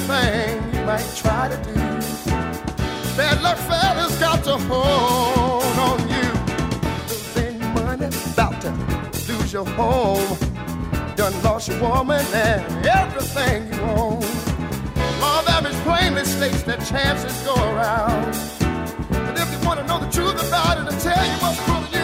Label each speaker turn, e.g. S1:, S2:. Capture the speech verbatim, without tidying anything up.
S1: everything you might try to do. Bad luck fella's got to hold on you. Losing money, about to lose your home. Done lost your woman and everything you own. Law of average plainly states that chances go around. But if you want to know the truth about it, I'll tell you what's fooling you.